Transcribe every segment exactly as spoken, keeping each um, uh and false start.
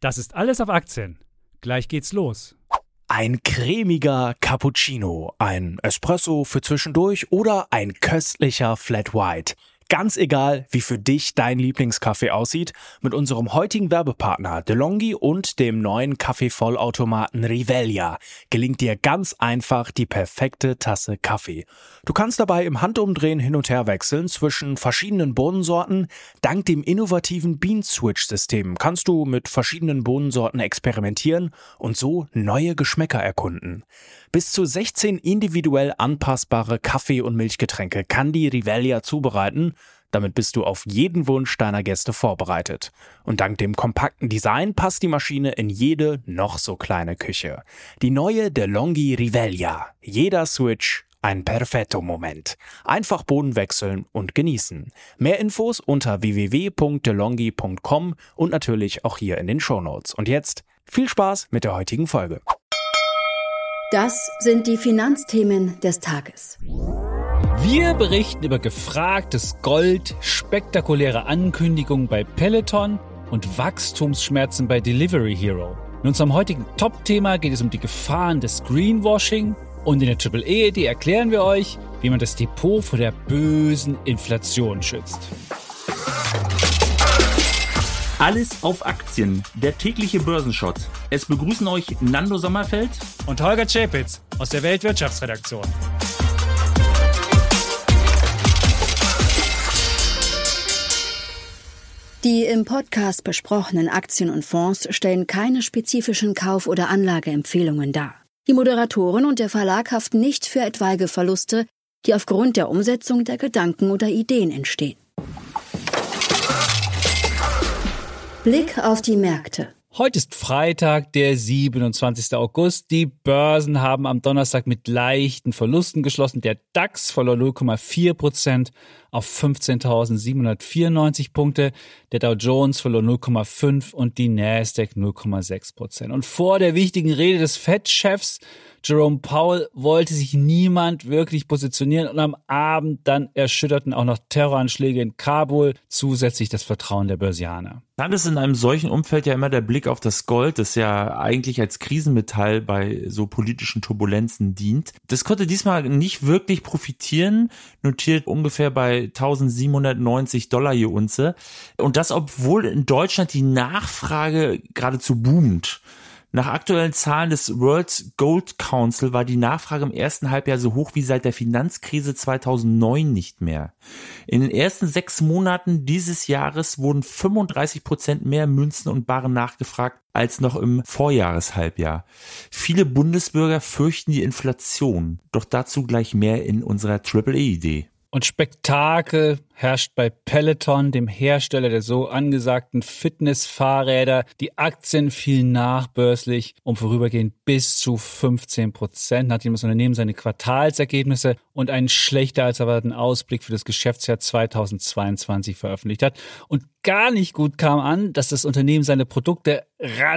Das ist alles auf Aktien. Gleich geht's los. Ein cremiger Cappuccino, ein Espresso für zwischendurch oder ein köstlicher Flat White. Ganz egal, wie für dich dein Lieblingskaffee aussieht, mit unserem heutigen Werbepartner DeLonghi und dem neuen Kaffeevollautomaten Rivelia gelingt dir ganz einfach die perfekte Tasse Kaffee. Du kannst dabei im Handumdrehen hin und her wechseln zwischen verschiedenen Bohnensorten. Dank dem innovativen Bean-Switch-System kannst du mit verschiedenen Bohnensorten experimentieren und so neue Geschmäcker erkunden. Bis zu sechzehn individuell anpassbare Kaffee- und Milchgetränke kann die Rivelia zubereiten. Damit bist du auf jeden Wunsch deiner Gäste vorbereitet. Und dank dem kompakten Design passt die Maschine in jede noch so kleine Küche. Die neue DeLonghi Rivelia. Jeder Switch ein perfetto Moment. Einfach Bohnen wechseln und genießen. Mehr Infos unter w w w punkt delonghi punkt com und natürlich auch hier in den Shownotes. Und jetzt viel Spaß mit der heutigen Folge. Das sind die Finanzthemen des Tages. Wir berichten über gefragtes Gold, spektakuläre Ankündigungen bei Peloton und Wachstumsschmerzen bei Delivery Hero. In unserem heutigen Top-Thema geht es um die Gefahren des Greenwashing und in der Triple E D erklären wir euch, wie man das Depot vor der bösen Inflation schützt. Alles auf Aktien, der tägliche Börsenshot. Es begrüßen euch Nando Sommerfeld und Holger Czapitz aus der Weltwirtschaftsredaktion. Die im Podcast besprochenen Aktien und Fonds stellen keine spezifischen Kauf- oder Anlageempfehlungen dar. Die Moderatoren und der Verlag haften nicht für etwaige Verluste, die aufgrund der Umsetzung der Gedanken oder Ideen entstehen. Blick auf die Märkte. Heute ist Freitag, der siebenundzwanzigster August. Die Börsen haben am Donnerstag mit leichten Verlusten geschlossen. Der DAX verlor null Komma vier Prozent auf fünfzehntausendsiebenhundertvierundneunzig Punkte. Der Dow Jones verlor null Komma fünf und die Nasdaq null Komma sechs Prozent. Und vor der wichtigen Rede des Fed-Chefs Jerome Powell wollte sich niemand wirklich positionieren und am Abend dann erschütterten auch noch Terroranschläge in Kabul zusätzlich das Vertrauen der Börsianer. Dann ist in einem solchen Umfeld ja immer der Blick auf das Gold, das ja eigentlich als Krisenmetall bei so politischen Turbulenzen dient. Das konnte diesmal nicht wirklich profitieren, notiert ungefähr bei eintausendsiebenhundertneunzig Dollar je Unze. Und das, obwohl in Deutschland die Nachfrage geradezu boomt. Nach aktuellen Zahlen des World Gold Council war die Nachfrage im ersten Halbjahr so hoch wie seit der Finanzkrise zweitausendneun nicht mehr. In den ersten sechs Monaten dieses Jahres wurden fünfunddreißig Prozent mehr Münzen und Barren nachgefragt als noch im Vorjahreshalbjahr. Viele Bundesbürger fürchten die Inflation, doch dazu gleich mehr in unserer Triple E Idee. Und Spektakel herrscht bei Peloton, dem Hersteller der so angesagten Fitnessfahrräder. Die Aktien fielen nachbörslich um vorübergehend bis zu fünfzehn Prozent, nachdem das Unternehmen seine Quartalsergebnisse und einen schlechter als erwarteten Ausblick für das Geschäftsjahr zweitausendzweiundzwanzig veröffentlicht hat. Und gar nicht gut kam an, dass das Unternehmen seine Produkte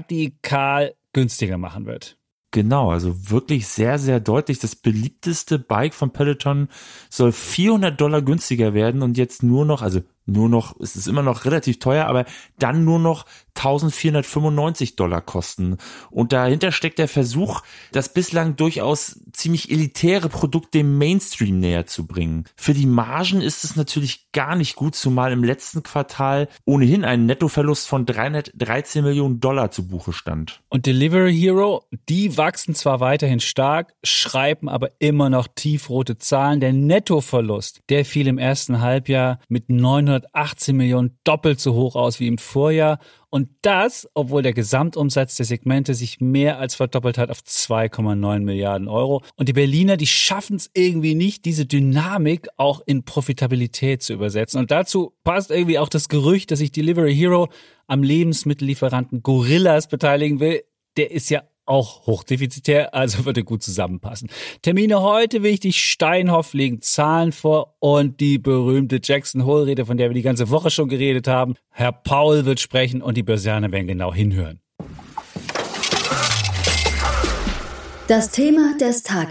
radikal günstiger machen wird. Genau, also wirklich sehr, sehr deutlich. Das beliebteste Bike von Peloton soll vierhundert Dollar günstiger werden und jetzt nur noch, also nur noch, es ist immer noch relativ teuer, aber dann nur noch eintausendvierhundertfünfundneunzig Dollar kosten. Und dahinter steckt der Versuch, das bislang durchaus ziemlich elitäre Produkt dem Mainstream näher zu bringen. Für die Margen ist es natürlich gar nicht gut, zumal im letzten Quartal ohnehin ein Nettoverlust von dreihundertdreizehn Millionen Dollar zu Buche stand. Und Delivery Hero, die wachsen zwar weiterhin stark, schreiben aber immer noch tiefrote Zahlen. Der Nettoverlust, der fiel im ersten Halbjahr mit neunhundertachtzehn Millionen doppelt so hoch aus wie im Vorjahr. Und das, obwohl der Gesamtumsatz der Segmente sich mehr als verdoppelt hat auf zwei Komma neun Milliarden Euro. Und die Berliner, die schaffen es irgendwie nicht, diese Dynamik auch in Profitabilität zu übersetzen. Und dazu passt irgendwie auch das Gerücht, dass sich Delivery Hero am Lebensmittellieferanten Gorillas beteiligen will. Der ist ja auch hochdefizitär, also würde gut zusammenpassen. Termine heute wichtig, Steinhoff legen Zahlen vor und die berühmte Jackson-Hole-Rede, von der wir die ganze Woche schon geredet haben. Herr Powell wird sprechen und die Börsianer werden genau hinhören. Das Thema des Tages.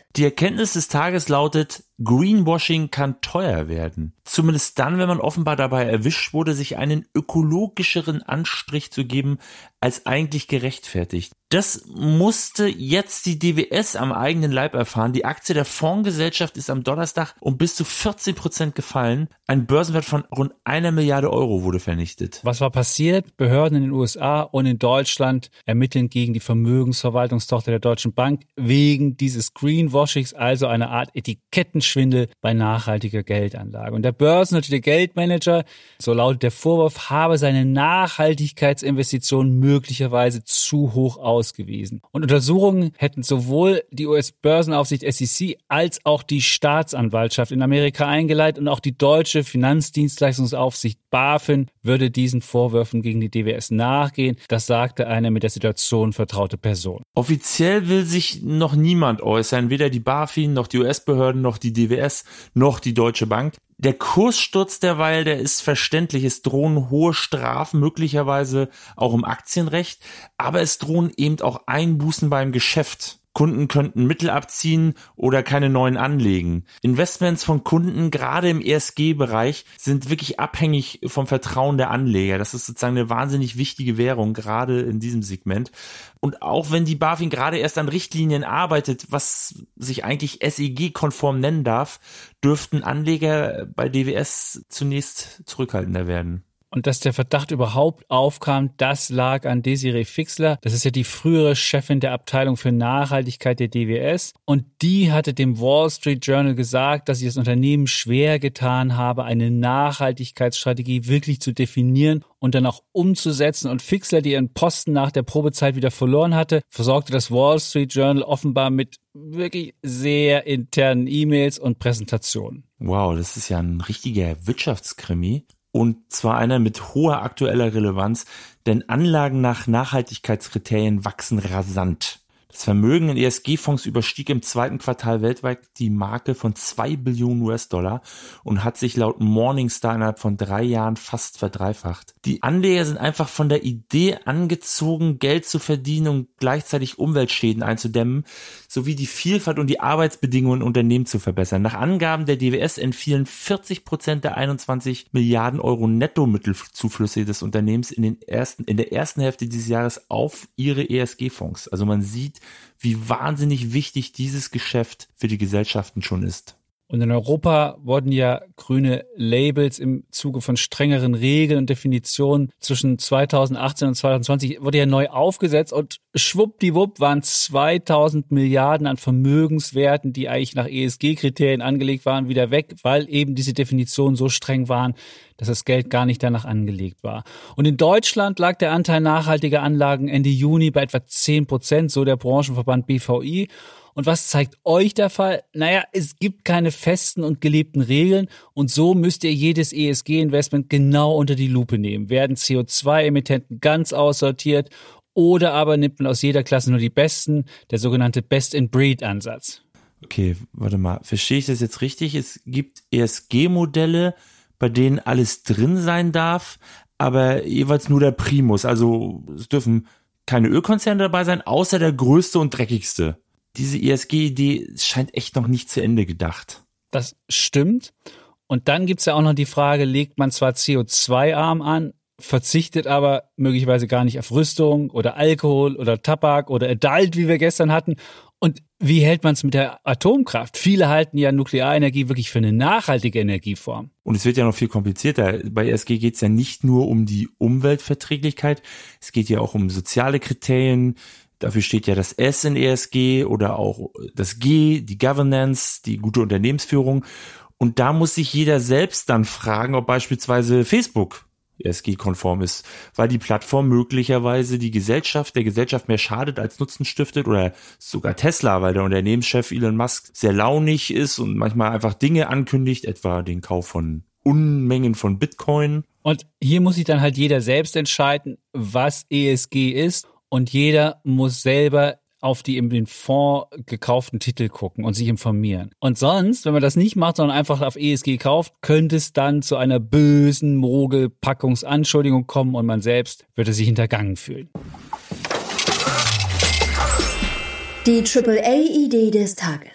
Die Erkenntnis des Tages lautet, Greenwashing kann teuer werden. Zumindest dann, wenn man offenbar dabei erwischt wurde, sich einen ökologischeren Anstrich zu geben, als eigentlich gerechtfertigt. Das musste jetzt die D W S am eigenen Leib erfahren. Die Aktie der Fondsgesellschaft ist am Donnerstag um bis zu vierzehn Prozent gefallen. Ein Börsenwert von rund einer Milliarde Euro wurde vernichtet. Was war passiert? Behörden in den U S A und in Deutschland ermitteln gegen die Vermögensverwaltungstochter der Deutschen Bank wegen dieses Greenwashings, also eine Art Etikettenschwindel bei nachhaltiger Geldanlage. Und der börsennotierte Geldmanager, so lautet der Vorwurf, habe seine Nachhaltigkeitsinvestitionen möglicherweise zu hoch ausgewiesen. Und Untersuchungen hätten sowohl die U S-Börsenaufsicht S E C als auch die Staatsanwaltschaft in Amerika eingeleitet und auch die deutsche Finanzdienstleistungsaufsicht BaFin würde diesen Vorwürfen gegen die D W S nachgehen. Das sagte eine mit der Situation vertraute Person. Offiziell will sich noch niemand äußern, weder die BaFin, noch die U S-Behörden, noch die D W S, noch die Deutsche Bank. Der Kurssturz derweil, der ist verständlich. Es drohen hohe Strafen, möglicherweise auch im Aktienrecht, aber es drohen eben auch Einbußen beim Geschäft. Kunden könnten Mittel abziehen oder keine neuen anlegen. Investments von Kunden, gerade im E S G-Bereich, sind wirklich abhängig vom Vertrauen der Anleger. Das ist sozusagen eine wahnsinnig wichtige Währung, gerade in diesem Segment. Und auch wenn die BaFin gerade erst an Richtlinien arbeitet, was sich eigentlich S E G-konform nennen darf, dürften Anleger bei D W S zunächst zurückhaltender werden. Und dass der Verdacht überhaupt aufkam, das lag an Desiree Fixler. Das ist ja die frühere Chefin der Abteilung für Nachhaltigkeit der D W S. Und die hatte dem Wall Street Journal gesagt, dass sich das Unternehmen schwer getan habe, eine Nachhaltigkeitsstrategie wirklich zu definieren und dann auch umzusetzen. Und Fixler, die ihren Posten nach der Probezeit wieder verloren hatte, versorgte das Wall Street Journal offenbar mit wirklich sehr internen E-Mails und Präsentationen. Wow, das ist ja ein richtiger Wirtschaftskrimi. Und zwar einer mit hoher aktueller Relevanz, denn Anlagen nach Nachhaltigkeitskriterien wachsen rasant. Das Vermögen in E S G-Fonds überstieg im zweiten Quartal weltweit die Marke von zwei Billionen U S-Dollar und hat sich laut Morningstar innerhalb von drei Jahren fast verdreifacht. Die Anleger sind einfach von der Idee angezogen, Geld zu verdienen und gleichzeitig Umweltschäden einzudämmen, sowie die Vielfalt und die Arbeitsbedingungen in Unternehmen zu verbessern. Nach Angaben der D W S entfielen vierzig Prozent der einundzwanzig Milliarden Euro Nettomittelzuflüsse des Unternehmens in den ersten, in der ersten Hälfte dieses Jahres auf ihre E S G-Fonds. Also man sieht, wie wahnsinnig wichtig dieses Geschäft für die Gesellschaften schon ist. Und in Europa wurden ja grüne Labels im Zuge von strengeren Regeln und Definitionen zwischen zweitausendachtzehn und zweitausendzwanzig wurde ja neu aufgesetzt und schwuppdiwupp waren zweitausend Milliarden an Vermögenswerten, die eigentlich nach E S G-Kriterien angelegt waren, wieder weg, weil eben diese Definitionen so streng waren, dass das Geld gar nicht danach angelegt war. Und in Deutschland lag der Anteil nachhaltiger Anlagen Ende Juni bei etwa zehn Prozent, so der Branchenverband B V I. Und was zeigt euch der Fall? Naja, es gibt keine festen und gelebten Regeln und so müsst ihr jedes E S G-Investment genau unter die Lupe nehmen. Werden C O zwei Emittenten ganz aussortiert oder aber nimmt man aus jeder Klasse nur die besten, der sogenannte Best-in-Breed-Ansatz. Okay, warte mal, verstehe ich das jetzt richtig? Es gibt E S G-Modelle, bei denen alles drin sein darf, aber jeweils nur der Primus. Also es dürfen keine Ölkonzerne dabei sein, außer der größte und dreckigste. Diese E S G-Idee scheint echt noch nicht zu Ende gedacht. Das stimmt. Und dann gibt's ja auch noch die Frage, legt man zwar C O zwei arm an, verzichtet aber möglicherweise gar nicht auf Rüstung oder Alkohol oder Tabak oder Adult, wie wir gestern hatten. Und wie hält man es mit der Atomkraft? Viele halten ja Nuklearenergie wirklich für eine nachhaltige Energieform. Und es wird ja noch viel komplizierter. Bei E S G geht es ja nicht nur um die Umweltverträglichkeit, es geht ja auch um soziale Kriterien. Dafür steht ja das S in E S G oder auch das G, die Governance, die gute Unternehmensführung. Und da muss sich jeder selbst dann fragen, ob beispielsweise Facebook E S G-konform ist, weil die Plattform möglicherweise die Gesellschaft, der Gesellschaft mehr schadet als Nutzen stiftet oder sogar Tesla, weil der Unternehmenschef Elon Musk sehr launig ist und manchmal einfach Dinge ankündigt, etwa den Kauf von Unmengen von Bitcoin. Und hier muss sich dann halt jeder selbst entscheiden, was E S G ist. Und jeder muss selber auf die in den Fonds gekauften Titel gucken und sich informieren. Und sonst, wenn man das nicht macht, sondern einfach auf E S G kauft, könnte es dann zu einer bösen Mogelpackungsanschuldigung kommen und man selbst würde sich hintergangen fühlen. Die Triple A Idee des Tages.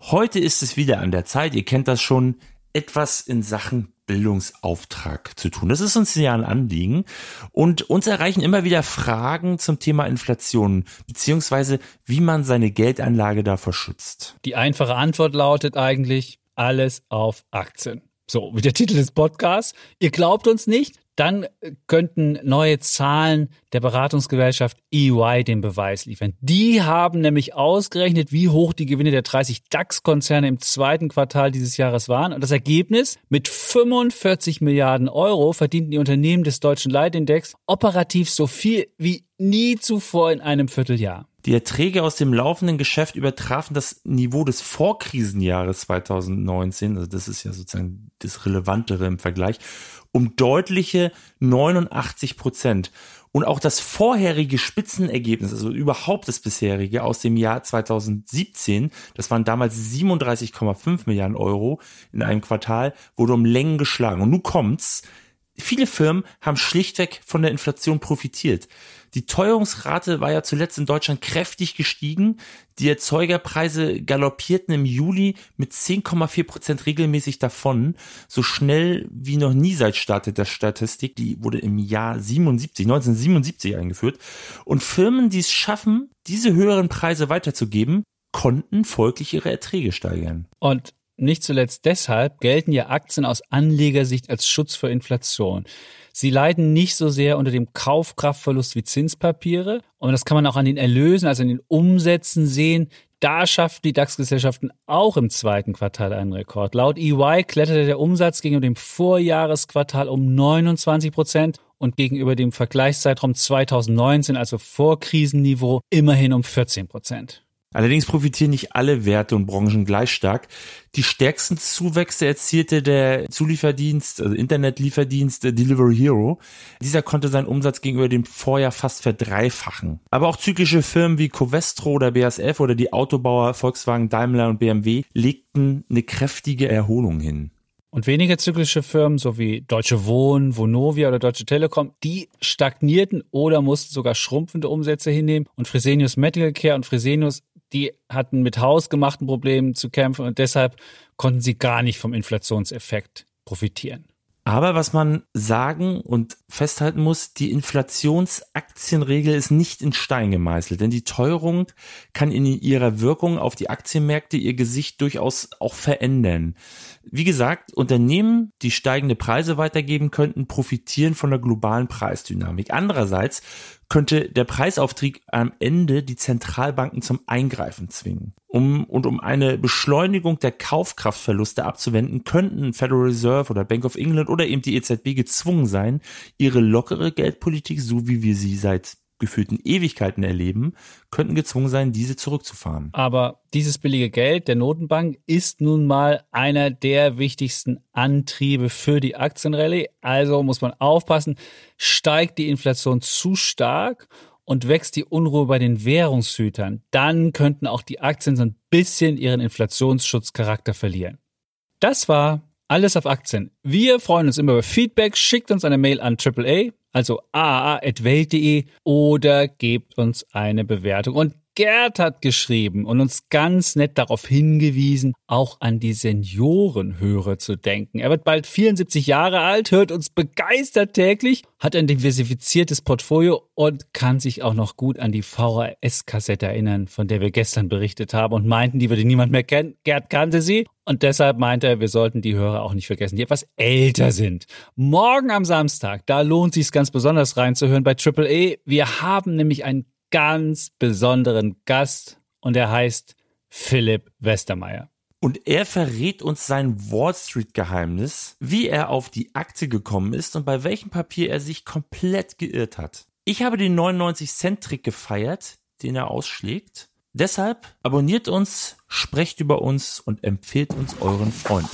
Heute ist es wieder an der Zeit, ihr kennt das schon, etwas in Sachen Bildungsauftrag zu tun. Das ist uns ja ein Anliegen und uns erreichen immer wieder Fragen zum Thema Inflation, beziehungsweise wie man seine Geldanlage davor schützt. Die einfache Antwort lautet eigentlich, alles auf Aktien. So, wie der Titel des Podcasts. Ihr glaubt uns nicht? Dann könnten neue Zahlen der Beratungsgesellschaft E Y den Beweis liefern. Die haben nämlich ausgerechnet, wie hoch die Gewinne der dreißig DAX-Konzerne im zweiten Quartal dieses Jahres waren. Und das Ergebnis, mit fünfundvierzig Milliarden Euro verdienten die Unternehmen des deutschen Leitindex operativ so viel wie nie zuvor in einem Vierteljahr. Die Erträge aus dem laufenden Geschäft übertrafen das Niveau des Vorkrisenjahres zweitausendneunzehn, also das ist ja sozusagen das Relevantere im Vergleich, um deutliche neunundachtzig Prozent. Und auch das vorherige Spitzenergebnis, also überhaupt das bisherige aus dem Jahr zweitausendsiebzehn, das waren damals siebenunddreißig Komma fünf Milliarden Euro in einem Quartal, wurde um Längen geschlagen. Und nun kommt's. Viele Firmen haben schlichtweg von der Inflation profitiert. Die Teuerungsrate war ja zuletzt in Deutschland kräftig gestiegen. Die Erzeugerpreise galoppierten im Juli mit zehn Komma vier Prozent regelmäßig davon. So schnell wie noch nie seit Start der Statistik. Die wurde im Jahr siebenundsiebzig, neunzehnhundertsiebenundsiebzig eingeführt. Und Firmen, die es schaffen, diese höheren Preise weiterzugeben, konnten folglich ihre Erträge steigern. Und nicht zuletzt deshalb gelten ja Aktien aus Anlegersicht als Schutz vor Inflation. Sie leiden nicht so sehr unter dem Kaufkraftverlust wie Zinspapiere. Und das kann man auch an den Erlösen, also an den Umsätzen sehen. Da schafften die DAX-Gesellschaften auch im zweiten Quartal einen Rekord. Laut E Y kletterte der Umsatz gegenüber dem Vorjahresquartal um neunundzwanzig Prozent und gegenüber dem Vergleichszeitraum zweitausendneunzehn, also Vorkrisenniveau, immerhin um vierzehn Prozent. Allerdings profitieren nicht alle Werte und Branchen gleich stark. Die stärksten Zuwächse erzielte der Zulieferdienst, also Internetlieferdienst Delivery Hero. Dieser konnte seinen Umsatz gegenüber dem Vorjahr fast verdreifachen. Aber auch zyklische Firmen wie Covestro oder B A S F oder die Autobauer Volkswagen, Daimler und B M W legten eine kräftige Erholung hin. Und weniger zyklische Firmen, so wie Deutsche Wohnen, Vonovia oder Deutsche Telekom, die stagnierten oder mussten sogar schrumpfende Umsätze hinnehmen. Und Fresenius Medical Care und Fresenius, die hatten mit hausgemachten Problemen zu kämpfen und deshalb konnten sie gar nicht vom Inflationseffekt profitieren. Aber was man sagen und festhalten muss, die Inflationsaktienregel ist nicht in Stein gemeißelt, denn die Teuerung kann in ihrer Wirkung auf die Aktienmärkte ihr Gesicht durchaus auch verändern. Wie gesagt, Unternehmen, die steigende Preise weitergeben könnten, profitieren von der globalen Preisdynamik. Andererseits könnte der Preisaufstieg am Ende die Zentralbanken zum Eingreifen zwingen. Um, und um eine Beschleunigung der Kaufkraftverluste abzuwenden, könnten Federal Reserve oder Bank of England oder eben die E Z B gezwungen sein, ihre lockere Geldpolitik, so wie wir sie seit gefühlten Ewigkeiten erleben, könnten gezwungen sein, diese zurückzufahren. Aber dieses billige Geld der Notenbank ist nun mal einer der wichtigsten Antriebe für die Aktienrallye. Also muss man aufpassen, steigt die Inflation zu stark und wächst die Unruhe bei den Währungshütern, dann könnten auch die Aktien so ein bisschen ihren Inflationsschutzcharakter verlieren. Das war alles auf Aktien. Wir freuen uns immer über Feedback. Schickt uns eine Mail an Triple A, also a a a at welt punkt de oder gebt uns eine Bewertung. Und Gerd hat geschrieben und uns ganz nett darauf hingewiesen, auch an die Seniorenhörer zu denken. Er wird bald vierundsiebzig Jahre alt, hört uns begeistert täglich, hat ein diversifiziertes Portfolio und kann sich auch noch gut an die V H S-Kassette erinnern, von der wir gestern berichtet haben und meinten, die würde niemand mehr kennen. Gerd kannte sie und deshalb meinte er, wir sollten die Hörer auch nicht vergessen, die etwas älter sind. Morgen am Samstag, da lohnt sich es ganz besonders reinzuhören bei Triple A. Wir haben nämlich einen ganz besonderen Gast und er heißt Philipp Westermeier. Und er verrät uns sein Wall Street-Geheimnis, wie er auf die Aktie gekommen ist und bei welchem Papier er sich komplett geirrt hat. Ich habe den neunundneunzig Cent Trick gefeiert, den er ausschlägt. Deshalb abonniert uns, sprecht über uns und empfehlt uns euren Freunden.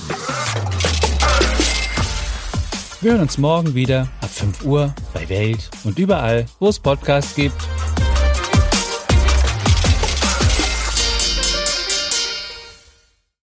Wir hören uns morgen wieder ab fünf Uhr bei Welt und überall, wo es Podcasts gibt.